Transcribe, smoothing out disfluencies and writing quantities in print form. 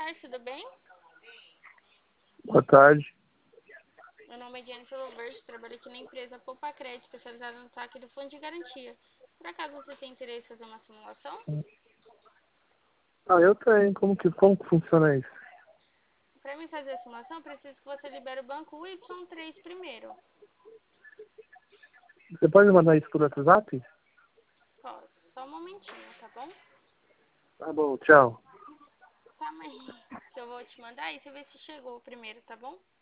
tarde, tudo bem? Boa tarde. Meu nome é Jennifer Lovert, trabalho aqui na empresa Popacred, especializada no saque do fundo de garantia. Por acaso você tem interesse em fazer uma simulação? Eu tenho. Como que funciona isso? Para mim fazer a simulação, eu preciso que você libere o banco Y3 primeiro. Você pode mandar isso por WhatsApp? Posso, só um momentinho, tá bom? Tá bom, tchau. Calma aí, que eu vou te mandar e você vê se chegou primeiro, tá bom?